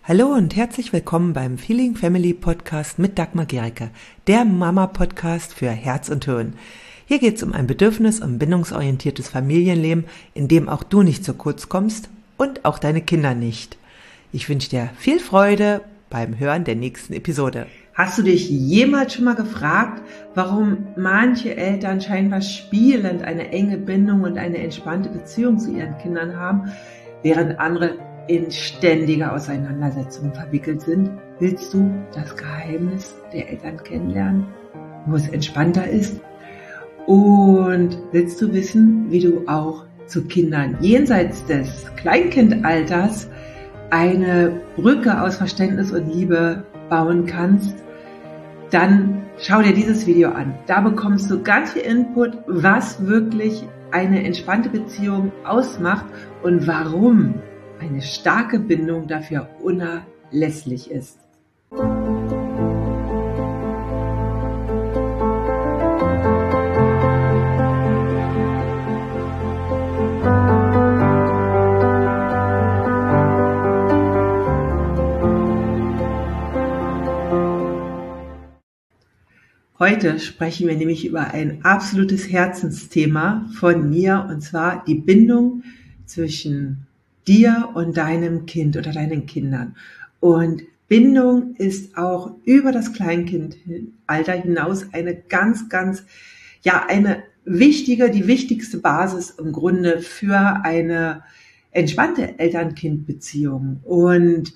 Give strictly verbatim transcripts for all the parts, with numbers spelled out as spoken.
Hallo und herzlich willkommen beim Feeling Family Podcast mit Dagmar Gericke, der Mama-Podcast für Herz und Hirn. Hier geht es um ein bedürfnis- und bindungsorientiertes Familienleben, in dem auch du nicht zu kurz kommst und auch deine Kinder nicht. Ich wünsche dir viel Freude beim Hören der nächsten Episode. Hast du dich jemals schon mal gefragt, warum manche Eltern scheinbar spielend eine enge Bindung und eine entspannte Beziehung zu ihren Kindern haben, während andere in ständiger Auseinandersetzung verwickelt sind? Willst du das Geheimnis der Eltern kennenlernen, wo es entspannter ist? Und willst du wissen, wie du auch zu Kindern jenseits des Kleinkindalters eine Brücke aus Verständnis und Liebe bauen kannst? Dann schau dir dieses Video an. Da bekommst du ganz viel Input, was wirklich eine entspannte Beziehung ausmacht und warum eine starke Bindung dafür unerlässlich ist. Heute sprechen wir nämlich über ein absolutes Herzensthema von mir, und zwar die Bindung zwischen dir und deinem Kind oder deinen Kindern. Und Bindung ist auch über das Kleinkindalter hinaus eine ganz, ganz, ja, eine wichtige, die wichtigste Basis im Grunde für eine entspannte Eltern-Kind-Beziehung und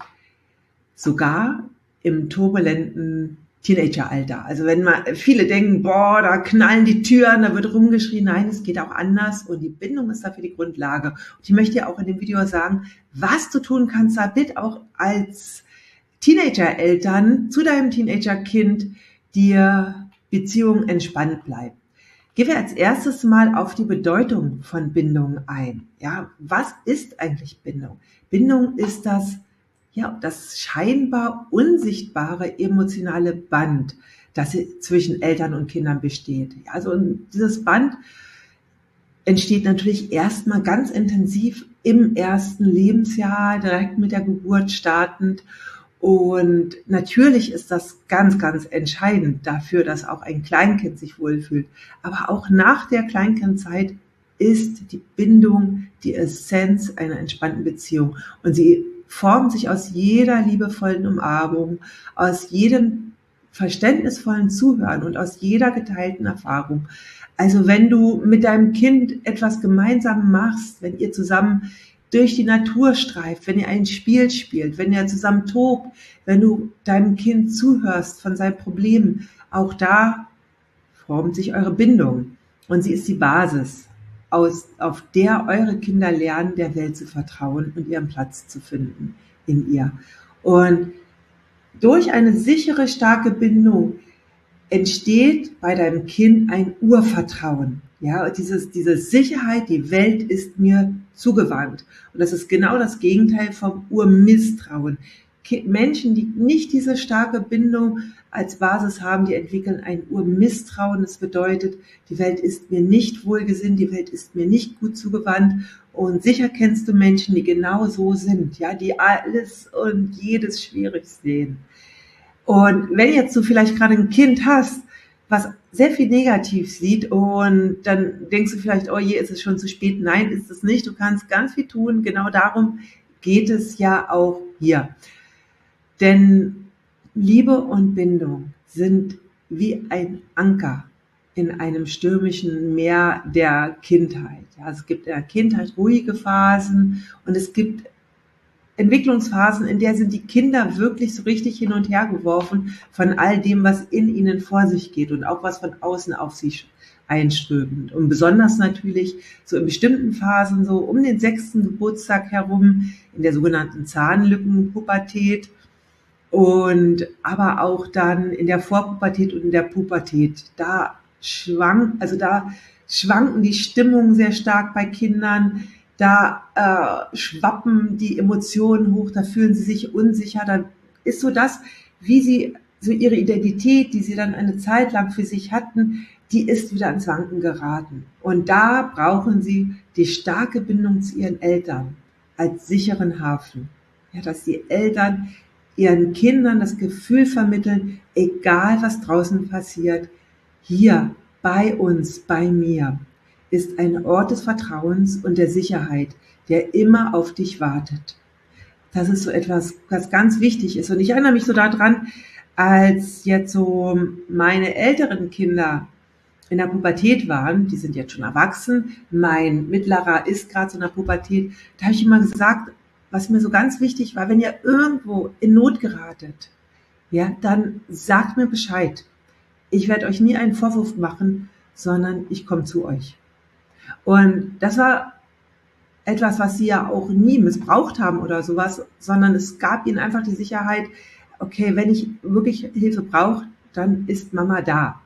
sogar im turbulenten Teenageralter. Also wenn man, viele denken, boah, da knallen die Türen, da wird rumgeschrien. Nein, es geht auch anders und die Bindung ist dafür die Grundlage. Und ich möchte dir auch in dem Video sagen, was du tun kannst, damit auch als Teenagereltern zu deinem Teenagerkind dir Beziehungen entspannt bleiben. Gehen wir als erstes mal auf die Bedeutung von Bindung ein. Ja, was ist eigentlich Bindung? Bindung ist das Ja, das scheinbar unsichtbare emotionale Band, das zwischen Eltern und Kindern besteht. Also dieses Band entsteht natürlich erstmal ganz intensiv im ersten Lebensjahr, direkt mit der Geburt startend. Und natürlich ist das ganz, ganz entscheidend dafür, dass auch ein Kleinkind sich wohlfühlt. Aber auch nach der Kleinkindzeit ist die Bindung die Essenz einer entspannten Beziehung. Und sie formt sich aus jeder liebevollen Umarmung, aus jedem verständnisvollen Zuhören und aus jeder geteilten Erfahrung. Also wenn du mit deinem Kind etwas gemeinsam machst, wenn ihr zusammen durch die Natur streift, wenn ihr ein Spiel spielt, wenn ihr zusammen tobt, wenn du deinem Kind zuhörst von seinen Problemen, auch da formt sich eure Bindung. Und sie ist die Basis, Aus, auf der eure Kinder lernen, der Welt zu vertrauen und ihren Platz zu finden in ihr. Und durch eine sichere, starke Bindung entsteht bei deinem Kind ein Urvertrauen. Ja, dieses, diese Sicherheit, die Welt ist mir zugewandt. Und das ist genau das Gegenteil vom Urmisstrauen. Menschen, die nicht diese starke Bindung als Basis haben, die entwickeln ein Urmisstrauen. Das bedeutet, die Welt ist mir nicht wohlgesinnt, die Welt ist mir nicht gut zugewandt. Und sicher kennst du Menschen, die genau so sind, ja, die alles und jedes schwierig sehen. Und wenn jetzt du vielleicht gerade ein Kind hast, was sehr viel negativ sieht, und dann denkst du vielleicht, oh je, ist es schon zu spät. Nein, ist es nicht. Du kannst ganz viel tun. Genau darum geht es ja auch hier. Denn Liebe und Bindung sind wie ein Anker in einem stürmischen Meer der Kindheit. Ja, es gibt in der Kindheit ruhige Phasen und es gibt Entwicklungsphasen, in der sind die Kinder wirklich so richtig hin und her geworfen von all dem, was in ihnen vor sich geht und auch was von außen auf sie einströmt. Und besonders natürlich so in bestimmten Phasen, so um den sechsten Geburtstag herum, in der sogenannten Zahnlückenpubertät, und aber auch dann in der Vorpubertät und in der Pubertät. Da schwank, also da schwanken die Stimmungen sehr stark bei Kindern. Da äh, schwappen die Emotionen hoch, da fühlen sie sich unsicher. Da ist so das, wie sie so ihre Identität, die sie dann eine Zeit lang für sich hatten, die ist wieder ins Wanken geraten. Und da brauchen sie die starke Bindung zu ihren Eltern als sicheren Hafen. Ja, dass die Eltern ihren Kindern das Gefühl vermitteln, egal was draußen passiert, hier bei uns, bei mir, ist ein Ort des Vertrauens und der Sicherheit, der immer auf dich wartet. Das ist so etwas, was ganz wichtig ist. Und ich erinnere mich so daran, als jetzt so meine älteren Kinder in der Pubertät waren, die sind jetzt schon erwachsen, mein Mittlerer ist gerade so in der Pubertät, da habe ich immer gesagt, was mir so ganz wichtig war, wenn ihr irgendwo in Not geratet, ja, dann sagt mir Bescheid. Ich werde euch nie einen Vorwurf machen, sondern ich komme zu euch. Und das war etwas, was sie ja auch nie missbraucht haben oder sowas, sondern es gab ihnen einfach die Sicherheit, okay, wenn ich wirklich Hilfe brauche, dann ist Mama da.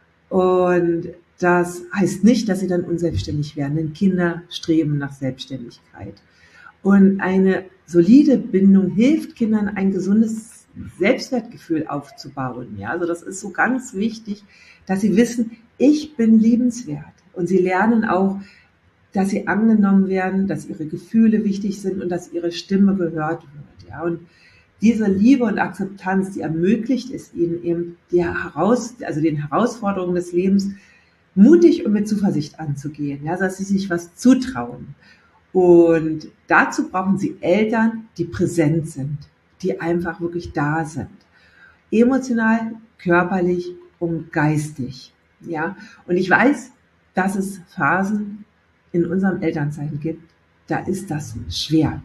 Und das heißt nicht, dass sie dann unselbstständig werden, denn Kinder streben nach Selbstständigkeit. Und eine solide Bindung hilft Kindern, ein gesundes Selbstwertgefühl aufzubauen. Ja, also das ist so ganz wichtig, dass sie wissen, ich bin liebenswert. Und sie lernen auch, dass sie angenommen werden, dass ihre Gefühle wichtig sind und dass ihre Stimme gehört wird. Ja, und diese Liebe und Akzeptanz, die ermöglicht es ihnen eben, die heraus, also den Herausforderungen des Lebens mutig und mit Zuversicht anzugehen, ja, dass sie sich was zutrauen. Und dazu brauchen sie Eltern, die präsent sind, die einfach wirklich da sind. Emotional, körperlich und geistig. Ja, und ich weiß, dass es Phasen in unserem Elternsein gibt, da ist das schwer.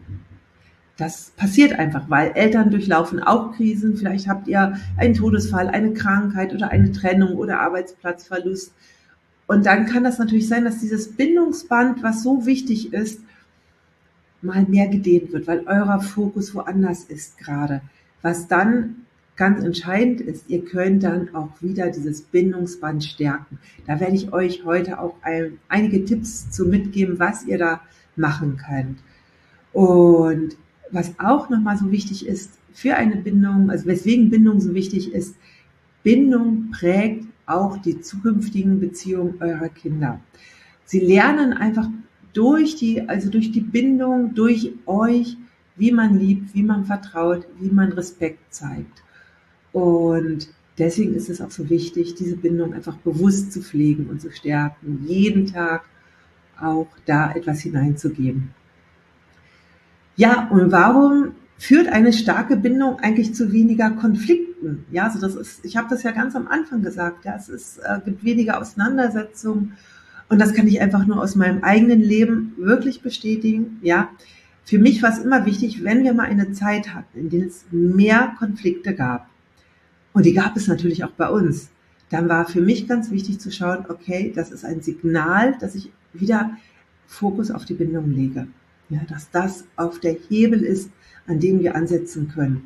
Das passiert einfach, weil Eltern durchlaufen auch Krisen. Vielleicht habt ihr einen Todesfall, eine Krankheit oder eine Trennung oder Arbeitsplatzverlust. Und dann kann das natürlich sein, dass dieses Bindungsband, was so wichtig ist, mal mehr gedehnt wird, weil euer Fokus woanders ist gerade. Was dann ganz entscheidend ist, ihr könnt dann auch wieder dieses Bindungsband stärken. Da werde ich euch heute auch ein, einige Tipps zu mitgeben, was ihr da machen könnt. Und was auch nochmal so wichtig ist für eine Bindung, also weswegen Bindung so wichtig ist, Bindung prägt auch die zukünftigen Beziehungen eurer Kinder. Sie lernen einfach durch die, also durch die Bindung, durch euch, wie man liebt, wie man vertraut, wie man Respekt zeigt. Und deswegen ist es auch so wichtig, diese Bindung einfach bewusst zu pflegen und zu stärken, jeden Tag auch da etwas hineinzugeben. Ja, und warum führt eine starke Bindung eigentlich zu weniger Konflikten? Ja, also das ist, ich habe das ja ganz am Anfang gesagt, ja, es ist, äh, gibt weniger Auseinandersetzungen und das kann ich einfach nur aus meinem eigenen Leben wirklich bestätigen. Ja, für mich war es immer wichtig, wenn wir mal eine Zeit hatten, in der es mehr Konflikte gab, und die gab es natürlich auch bei uns, dann war für mich ganz wichtig zu schauen, okay, das ist ein Signal, dass ich wieder Fokus auf die Bindung lege. Ja, dass das auf der Hebel ist, an dem wir ansetzen können.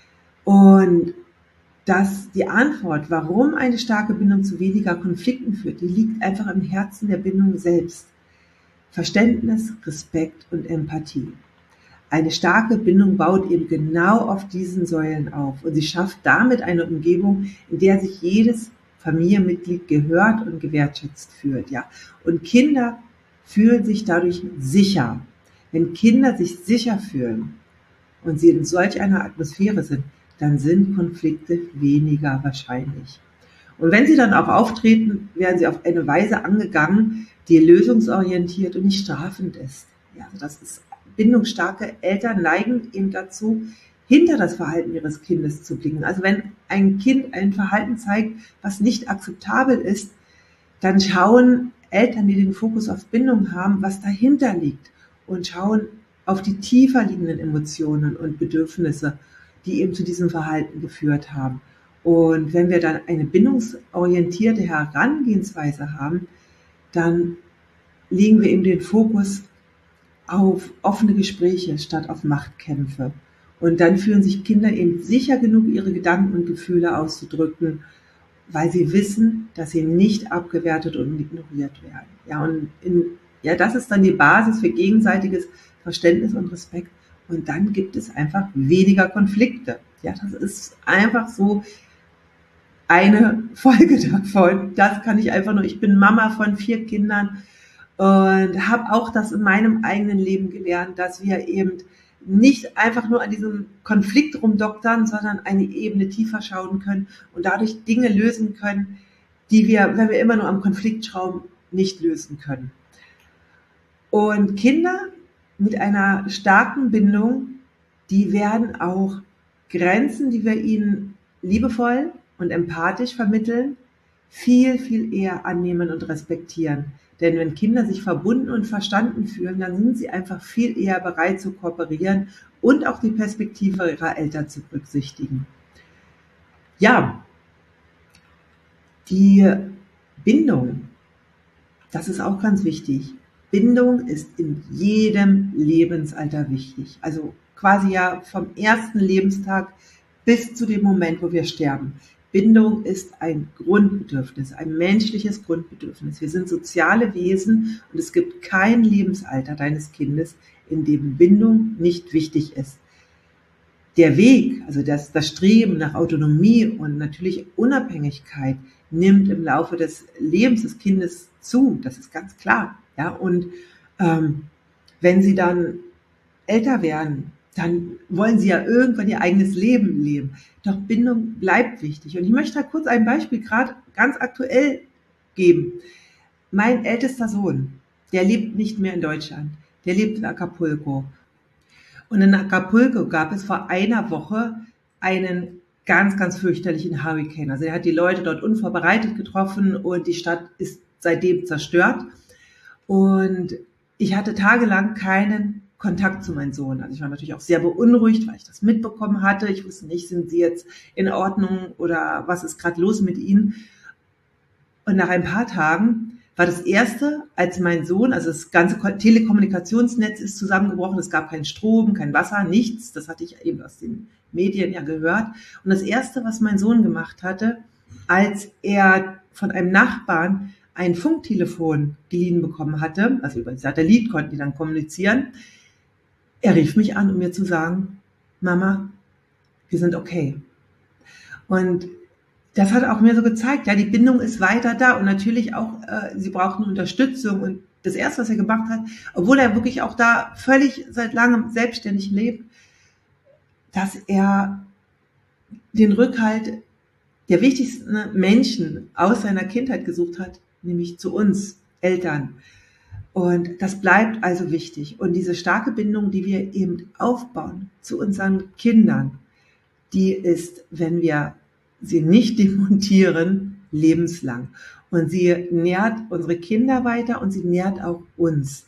Und dass die Antwort, warum eine starke Bindung zu weniger Konflikten führt, die liegt einfach im Herzen der Bindung selbst. Verständnis, Respekt und Empathie. Eine starke Bindung baut eben genau auf diesen Säulen auf und sie schafft damit eine Umgebung, in der sich jedes Familienmitglied gehört und gewertschätzt fühlt. Ja. Und Kinder fühlen sich dadurch sicher. Wenn Kinder sich sicher fühlen und sie in solch einer Atmosphäre sind, dann sind Konflikte weniger wahrscheinlich. Und wenn sie dann auch auftreten, werden sie auf eine Weise angegangen, die lösungsorientiert und nicht strafend ist. Ja, also das ist bindungsstarke Eltern neigen eben dazu, hinter das Verhalten ihres Kindes zu blicken. Also wenn ein Kind ein Verhalten zeigt, was nicht akzeptabel ist, dann schauen Eltern, die den Fokus auf Bindung haben, was dahinter liegt und schauen auf die tiefer liegenden Emotionen und Bedürfnisse, die eben zu diesem Verhalten geführt haben. Und wenn wir dann eine bindungsorientierte Herangehensweise haben, dann legen wir eben den Fokus auf offene Gespräche statt auf Machtkämpfe. Und dann fühlen sich Kinder eben sicher genug, ihre Gedanken und Gefühle auszudrücken, weil sie wissen, dass sie nicht abgewertet und ignoriert werden. Ja, und in, ja, das ist dann die Basis für gegenseitiges Verständnis und Respekt. Und dann gibt es einfach weniger Konflikte. Ja, das ist einfach so eine Folge davon. Das kann ich einfach nur, ich bin Mama von vier Kindern und habe auch das in meinem eigenen Leben gelernt, dass wir eben nicht einfach nur an diesem Konflikt rumdoktern, sondern eine Ebene tiefer schauen können und dadurch Dinge lösen können, die wir, wenn wir immer nur am Konflikt schrauben, nicht lösen können. Und Kinder mit einer starken Bindung, die werden auch Grenzen, die wir ihnen liebevoll und empathisch vermitteln, viel, viel eher annehmen und respektieren. Denn wenn Kinder sich verbunden und verstanden fühlen, dann sind sie einfach viel eher bereit zu kooperieren und auch die Perspektive ihrer Eltern zu berücksichtigen. Ja, die Bindung, das ist auch ganz wichtig. Bindung ist in jedem Lebensalter wichtig. Also quasi ja vom ersten Lebenstag bis zu dem Moment, wo wir sterben. Bindung ist ein Grundbedürfnis, ein menschliches Grundbedürfnis. Wir sind soziale Wesen und es gibt kein Lebensalter deines Kindes, in dem Bindung nicht wichtig ist. Der Weg, also das, das Streben nach Autonomie und natürlich Unabhängigkeit nimmt im Laufe des Lebens des Kindes zu, das ist ganz klar. Ja, und ähm, wenn sie dann älter werden, dann wollen sie ja irgendwann ihr eigenes Leben leben. Doch Bindung bleibt wichtig. Und ich möchte da kurz ein Beispiel gerade ganz aktuell geben. Mein ältester Sohn, der lebt nicht mehr in Deutschland. Der lebt in Acapulco. Und in Acapulco gab es vor einer Woche einen ganz, ganz fürchterlichen Hurrikan. Also er hat die Leute dort unvorbereitet getroffen und die Stadt ist seitdem zerstört. Und ich hatte tagelang keinen Kontakt zu meinem Sohn. Also ich war natürlich auch sehr beunruhigt, weil ich das mitbekommen hatte. Ich wusste nicht, sind sie jetzt in Ordnung oder was ist gerade los mit ihnen? Und nach ein paar Tagen war das erste, als mein Sohn, also das ganze Telekommunikationsnetz ist zusammengebrochen, es gab keinen Strom, kein Wasser, nichts. Das hatte ich eben aus den Medien ja gehört. Und das erste, was mein Sohn gemacht hatte, als er von einem Nachbarn ein Funktelefon geliehen bekommen hatte, also über Satellit konnten die dann kommunizieren, er rief mich an, um mir zu sagen, Mama, wir sind okay. Und das hat auch mir so gezeigt, ja, die Bindung ist weiter da und natürlich auch, äh, sie brauchten Unterstützung. Und das Erste, was er gemacht hat, obwohl er wirklich auch da völlig seit langem selbstständig lebt, dass er den Rückhalt der wichtigsten Menschen aus seiner Kindheit gesucht hat, nämlich zu uns Eltern. Und das bleibt also wichtig. Und diese starke Bindung, die wir eben aufbauen zu unseren Kindern, die ist, wenn wir sie nicht demontieren, lebenslang. Und sie nährt unsere Kinder weiter und sie nährt auch uns.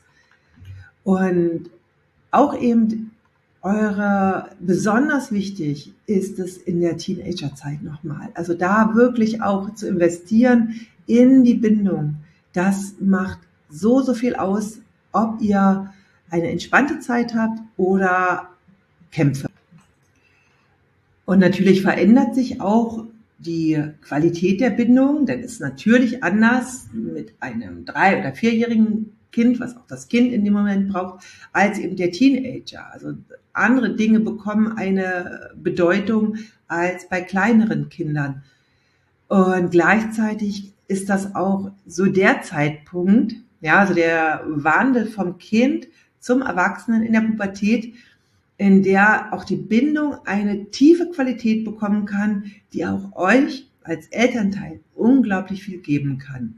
Und auch eben eure, besonders wichtig ist es in der Teenagerzeit nochmal. Also da wirklich auch zu investieren in die Bindung. Das macht so, so viel aus, ob ihr eine entspannte Zeit habt oder Kämpfe. Und natürlich verändert sich auch die Qualität der Bindung, denn es ist natürlich anders mit einem drei- oder vierjährigen Kind, was auch das Kind in dem Moment braucht, als eben der Teenager. Also andere Dinge bekommen eine Bedeutung als bei kleineren Kindern. Und gleichzeitig ist das auch so der Zeitpunkt, ja, also der Wandel vom Kind zum Erwachsenen in der Pubertät, in der auch die Bindung eine tiefe Qualität bekommen kann, die auch euch als Elternteil unglaublich viel geben kann.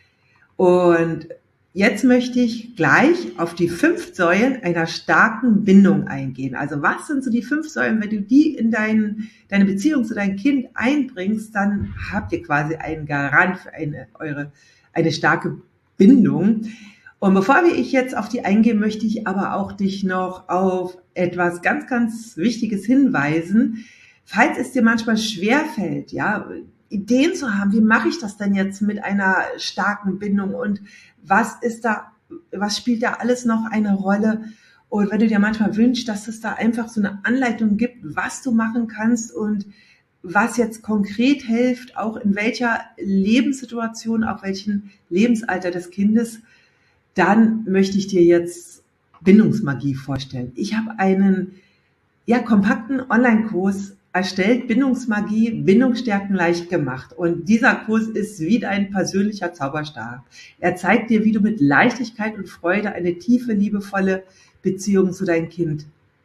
Und jetzt möchte ich gleich auf die fünf Säulen einer starken Bindung eingehen. Also was sind so die fünf Säulen? Wenn du die in dein, deine Beziehung zu deinem Kind einbringst, dann habt ihr quasi einen Garant für eine, eure, eine starke Bindung. Und bevor ich jetzt auf die eingehen, möchte ich aber auch dich noch auf etwas ganz, ganz Wichtiges hinweisen. Falls es dir manchmal schwerfällt, ja, Ideen zu haben, wie mache ich das denn jetzt mit einer starken Bindung und was ist da, was spielt da alles noch eine Rolle? Und wenn du dir manchmal wünschst, dass es da einfach so eine Anleitung gibt, was du machen kannst und was jetzt konkret hilft, auch in welcher Lebenssituation, auch welchen Lebensalter des Kindes, dann möchte ich dir jetzt Bindungsmagie vorstellen. Ich habe einen ja, kompakten Online-Kurs erstellt, Bindungsmagie, Bindungsstärken leicht gemacht. Und dieser Kurs ist wie dein persönlicher Zauberstab. Er zeigt dir, wie du mit Leichtigkeit und Freude eine tiefe, liebevolle Beziehung zu deinem Kind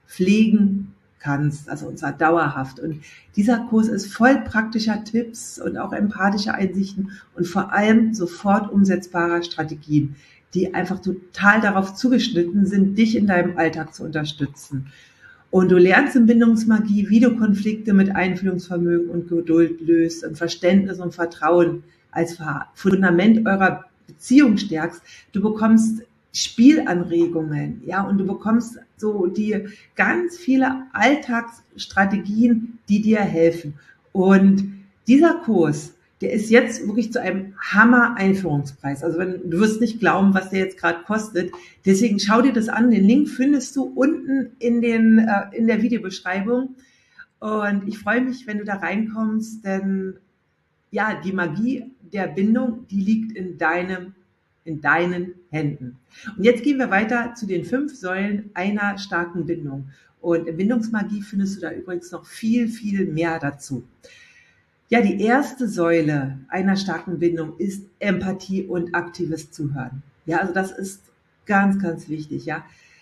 pflegen kannst, also und zwar dauerhaft. Und dieser Kurs ist voll praktischer Tipps und auch empathischer Einsichten und vor allem sofort umsetzbarer Strategien, die einfach total darauf zugeschnitten sind, dich in deinem Alltag zu unterstützen. Und du lernst in Bindungsmagie, wie du Konflikte mit Einfühlungsvermögen und Geduld löst und Verständnis und Vertrauen als Fundament eurer Beziehung stärkst. Du bekommst Spielanregungen, ja, und du bekommst so die ganz viele Alltagsstrategien, die dir helfen. Und dieser Kurs, der ist jetzt wirklich zu einem Hammer-Einführungspreis. Also wenn, du wirst nicht glauben, was der jetzt gerade kostet. Deswegen schau dir das an. Den Link findest du unten in den äh, in der Videobeschreibung. Und ich freue mich, wenn du da reinkommst, denn ja, die Magie der Bindung, die liegt in deinem in deinen Händen. Und jetzt gehen wir weiter zu den fünf Säulen einer starken Bindung. Und in Bindungsmagie findest du da übrigens noch viel, viel mehr dazu. Ja, die erste Säule einer starken Bindung ist Empathie und aktives Zuhören. Ja, also das ist ganz, ganz wichtig. Ja,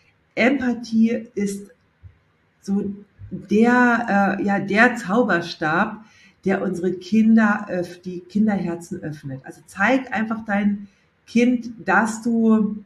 Empathie ist so der, äh, ja, der Zauberstab, der unsere Kinder, äh, die Kinderherzen öffnet. Also zeig einfach dein Kind, dass du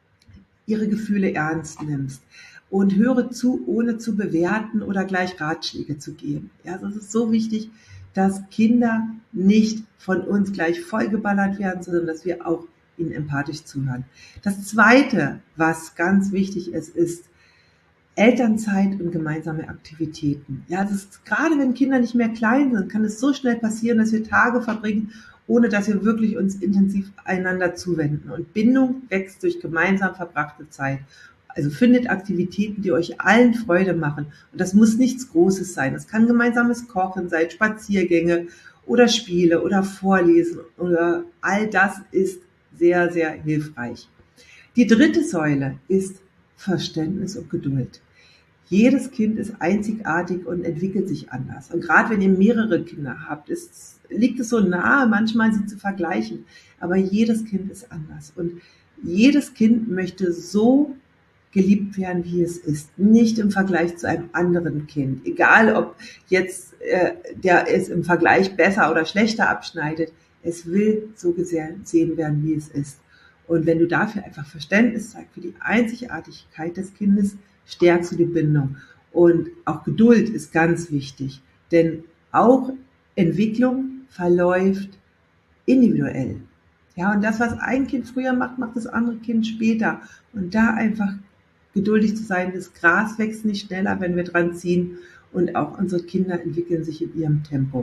ihre Gefühle ernst nimmst und höre zu, ohne zu bewerten oder gleich Ratschläge zu geben. Ja, also es ist so wichtig, dass Kinder nicht von uns gleich vollgeballert werden, sondern dass wir auch ihnen empathisch zuhören. Das Zweite, was ganz wichtig ist, ist Elternzeit und gemeinsame Aktivitäten. Ja, das ist, gerade wenn Kinder nicht mehr klein sind, kann es so schnell passieren, dass wir Tage verbringen, ohne dass wir wirklich uns intensiv einander zuwenden. Und Bindung wächst durch gemeinsam verbrachte Zeit. Also findet Aktivitäten, die euch allen Freude machen. Und das muss nichts Großes sein. Es kann gemeinsames Kochen sein, Spaziergänge oder Spiele oder Vorlesen oder all das ist sehr, sehr hilfreich. Die dritte Säule ist Verständnis und Geduld. Jedes Kind ist einzigartig und entwickelt sich anders. Und gerade wenn ihr mehrere Kinder habt, ist, liegt es so nahe, manchmal sie zu vergleichen. Aber jedes Kind ist anders. Und jedes Kind möchte so geliebt werden, wie es ist. Nicht im Vergleich zu einem anderen Kind. Egal, ob jetzt äh, der es im Vergleich besser oder schlechter abschneidet. Es will so gesehen werden, wie es ist. Und wenn du dafür einfach Verständnis zeigst für die Einzigartigkeit des Kindes, stärkst du die Bindung. Und auch Geduld ist ganz wichtig, denn auch Entwicklung verläuft individuell. Ja, und das, was ein Kind früher macht, macht das andere Kind später. Und da einfach geduldig zu sein, das Gras wächst nicht schneller, wenn wir dran ziehen. Und auch unsere Kinder entwickeln sich in ihrem Tempo.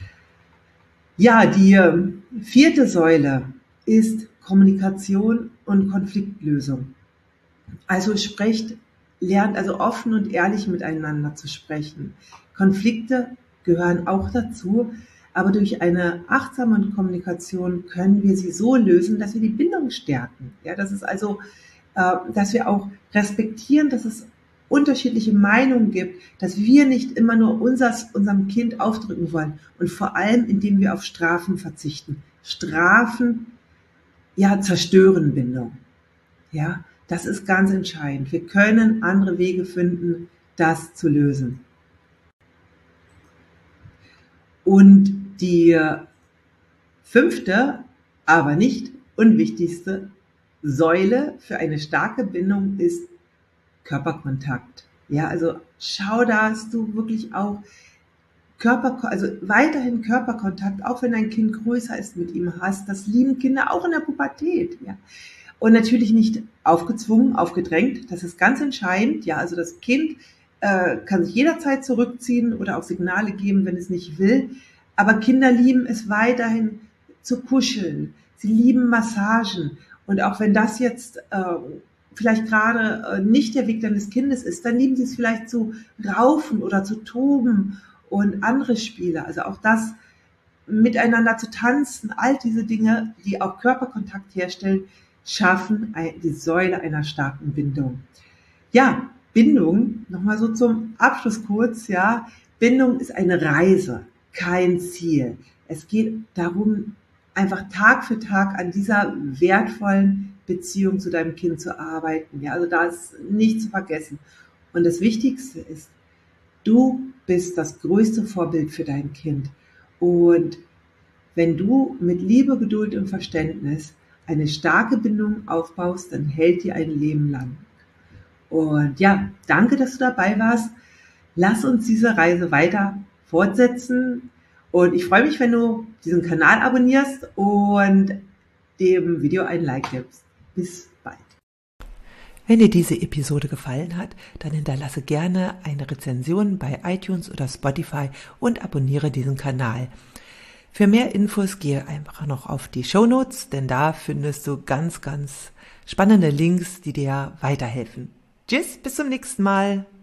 Ja, die vierte Säule ist Kommunikation und Konfliktlösung. Also sprecht lernt also offen und ehrlich miteinander zu sprechen. Konflikte gehören auch dazu, aber durch eine achtsame Kommunikation können wir sie so lösen, dass wir die Bindung stärken. Ja, das ist also, äh, dass wir auch respektieren, dass es unterschiedliche Meinungen gibt, dass wir nicht immer nur unsers, unserem Kind aufdrücken wollen und vor allem, indem wir auf Strafen verzichten. Strafen, ja, zerstören Bindung. Ja, das ist ganz entscheidend. Wir können andere Wege finden, das zu lösen. Und die fünfte, aber nicht unwichtigste Säule für eine starke Bindung ist Körperkontakt. Ja, also schau, dass du wirklich auch Körper, also weiterhin Körperkontakt, auch wenn dein Kind größer ist, mit ihm hast. Das lieben Kinder auch in der Pubertät. Ja. Und natürlich nicht aufgezwungen, aufgedrängt. Das ist ganz entscheidend. Ja, also das Kind äh, kann sich jederzeit zurückziehen oder auch Signale geben, wenn es nicht will. Aber Kinder lieben es weiterhin zu kuscheln. Sie lieben Massagen. Und auch wenn das jetzt äh, vielleicht gerade äh, nicht der Weg deines Kindes ist, dann lieben sie es vielleicht zu raufen oder zu toben und andere Spiele. Also auch das miteinander zu tanzen, all diese Dinge, die auch Körperkontakt herstellen, schaffen die Säule einer starken Bindung. Ja, Bindung, nochmal so zum Abschluss kurz, ja, Bindung ist eine Reise, kein Ziel. Es geht darum, einfach Tag für Tag an dieser wertvollen Beziehung zu deinem Kind zu arbeiten. Ja, also da ist nichts zu vergessen. Und das Wichtigste ist, du bist das größte Vorbild für dein Kind. Und wenn du mit Liebe, Geduld und Verständnis eine starke Bindung aufbaust, dann hält die ein Leben lang. Und ja, danke, dass du dabei warst. Lass uns diese Reise weiter fortsetzen. Und ich freue mich, wenn du diesen Kanal abonnierst und dem Video ein Like gibst. Bis bald. Wenn dir diese Episode gefallen hat, dann hinterlasse gerne eine Rezension bei iTunes oder Spotify und abonniere diesen Kanal. Für mehr Infos gehe einfach noch auf die Shownotes, denn da findest du ganz, ganz spannende Links, die dir weiterhelfen. Tschüss, bis zum nächsten Mal.